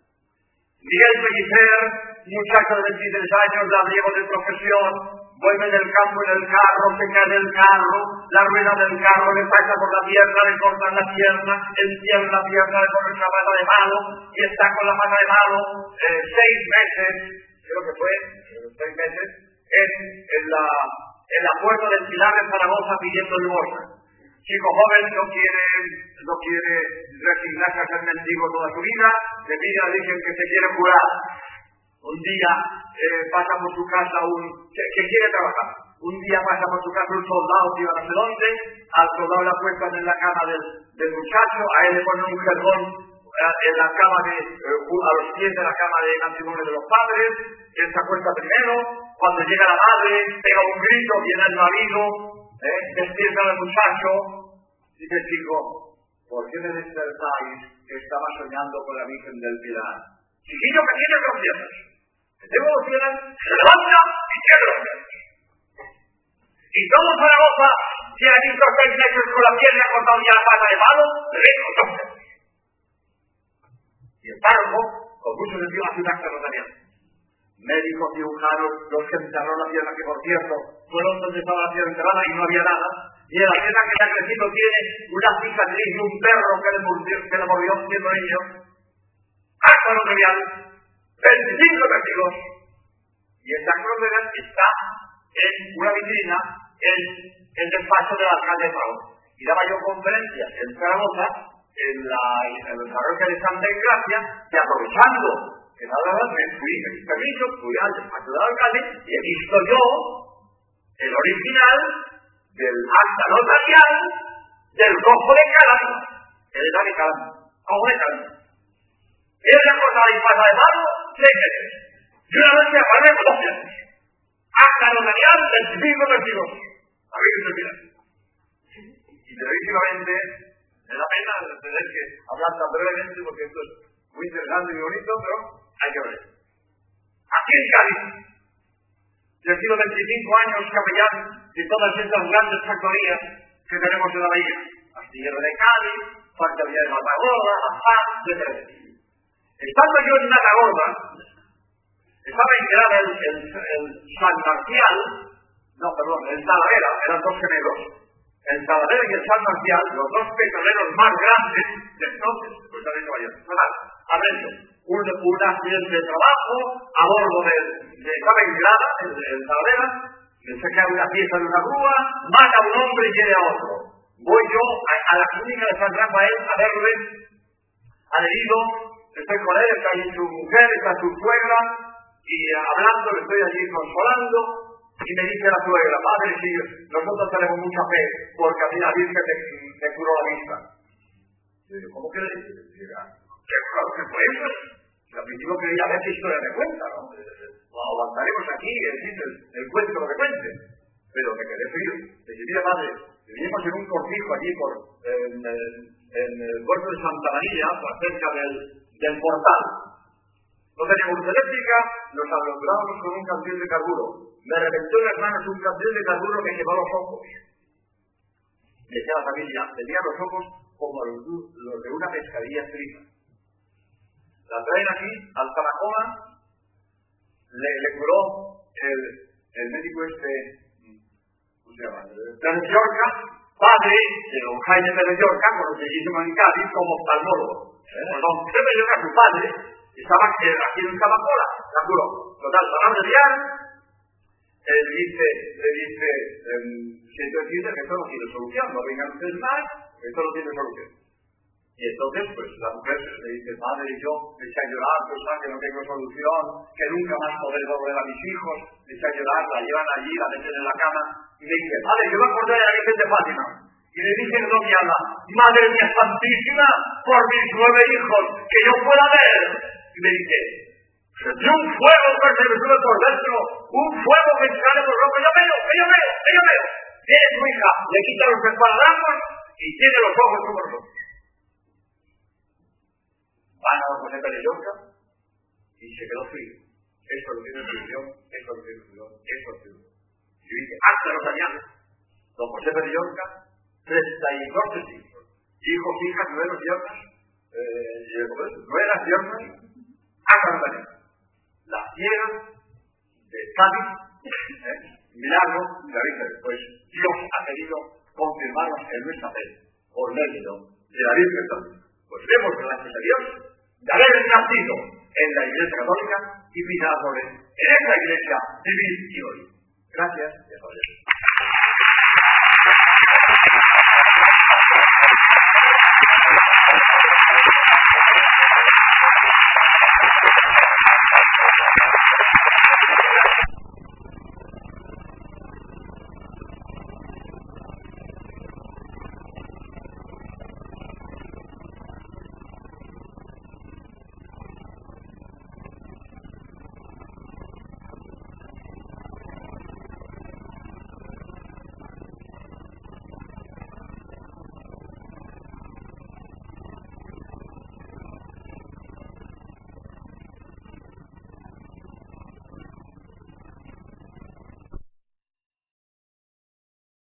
Speaker 1: Miguel Pellicer, muchacho de veintitrés años, labriego de profesión, vuelve del campo en el carro, se cae del carro, la rueda del carro le pasa por la pierna, le cortan la pierna, él pierde la pierna, le ponen una pata de mano, y está con la pata de mano eh, seis meses, creo que fue, seis meses, en, en, la, en la puerta del Pilar de Zaragoza pidiendo limosna. Chico joven no quiere, no quiere resignarse a ser mendigo toda su vida, le pide a la Virgen que se quiere curar. Un día eh, pasa por su casa un que, que quiere trabajar. Un día pasa por su casa un soldado que iba a no sé dónde, al soldado le acuestan en la cama del, del muchacho, a él le ponen un jergón en la cama de, a los pies de la cama de matrimonio de los padres, él se acuesta primero, cuando llega la madre, pega un grito, viene el marido, eh, despierta al muchacho, dice el chico, ¿por qué me despertáis que estaba soñando con la Virgen del Pilar? Chiquillo que tiene dos piernas, que tengo dos piernas, se levanta y tiene dos piernas. Y todo Zaragoza, si ha visto seis meses con la pierna cortada y la pata de palo, le con dos piernas. Y el párroco, con mucho sentido, hace un acta notarial. Médicos, cirujanos, los que enterraron la pierna, que por cierto, fueron donde estaba la pierna enterrada y no había nada. Y en la pierna que le ha crecido tiene una cicatriz y un perro que le mordió, que le mordió siendo niño. Acta notarial, veinticinco testigos. Y esta acta notarial está en una vitrina en el despacho del alcalde de Zaragoza. Y daba yo conferencias en Zaragoza, en la en el parroquia de Santa Engracia, y aprovechando que nada más me fui, me di permiso, fui al despacho del alcalde y he visto yo el original del acta notarial del cojo de Calama, que le da de Calama, cojo de Calama. Y esa cosa la pasa de mano, seis meses. Y una vez me aparece con dos meses. Acta notarial veinticinco testigos. A ver qué se mira. Y brevísimamente, me da pena tener que hablar tan brevemente porque esto es muy interesante y bonito, pero hay que ver. Aquí en Cádiz, yo he sido veinticinco años capellán de todas estas grandes factorías que tenemos en la bahía. Astillero de Cádiz, factoría de Matagorda, Azar, etcétera. Estando yo en Matagorda, estaba integrada el, el, el San Marcial, no, perdón, el Talavera, eran dos gemelos, el Talavera y el San Marcial, los dos petroleros más grandes de entonces, pues también no vayan. Total, hablando, un, un accidente de trabajo, a bordo de, de estaba integrada, el, el Talavera, se cae una pieza de una grúa, mata a un hombre y hiere a otro. Voy yo a, a la clínica de San Rafael a verle al herido, estoy con él, está allí su mujer, está su suegra, y hablando, le estoy allí consolando, y me dice la suegra, padre, sí, nosotros tenemos mucha fe, porque a mí la Virgen te, te curó la vista. Yo digo, ¿cómo que le dice? ¿Qué ¿Qué fue eso? Al principio quería ver qué historia me cuenta, ¿no? Lo aguantaremos aquí, el, el, el cuento lo que cuente. Pero me quedé frío. Le dije, mira, padre, vivimos en un cortijo allí por, en, en, en el puerto de Santa María, por cerca del, del portal. No teníamos luz eléctrica, nos alumbrábamos con un candil de carburo. Me reventó en las manos un candil de carburo que llevaba los ojos. Decía la familia, tenía los ojos como los, los de una pescadilla frita. La traen aquí, al Tarragona, le, le curó el, el médico este, ¿cómo se llama? De Llorca, padre de don Jaime de Llorca, conocidísimo en Cádiz como oftalmólogo. ¿Eh? Pues don Jaime de Llorca, su padre, estaba aquí en Camacola, la curó. Total, para no liar, él dice, le dice, eh, siento decirle que esto no tiene solución, no vengan ustedes más, esto no tiene solución. Y entonces, pues la mujer le dice, padre, y yo me eché a llorar, pues que no tengo solución, que nunca más podré volver a mis hijos, me eché a llorar, la llevan allí, la meten en la cama, y me dice, padre, yo me acordé de la Virgen de Fátima. Y le dije a doña Ana, madre mía santísima, por mis nueve hijos, que yo pueda ver. Y me dice, sentí un fuego que se me sube por dentro, un fuego que sale por rojo, yo veo, que yo veo, que yo veo. Tiene su hija, le quita los esparadrapos y tiene los ojos como nosotros. Van a José Pérez Llorca y se quedó frío. Esto lo tiene solución, esto lo tiene solución, esto lo tiene solución. Y yo dije, hasta los años, don José Pérez Llorca, treinta y dos testigos, hijos, hijas, nueros, yernas, eh, nueras, yernas, hasta los años. Las tierras de Cádiz, eh, milagro, de la Virgen. Pues Dios ha querido confirmarnos en nuestra fe, por medio de la Virgen también. Pues vemos, gracias a Dios, de haber nacido en la Iglesia Católica y pisado en esa Iglesia civil y hoy. Gracias.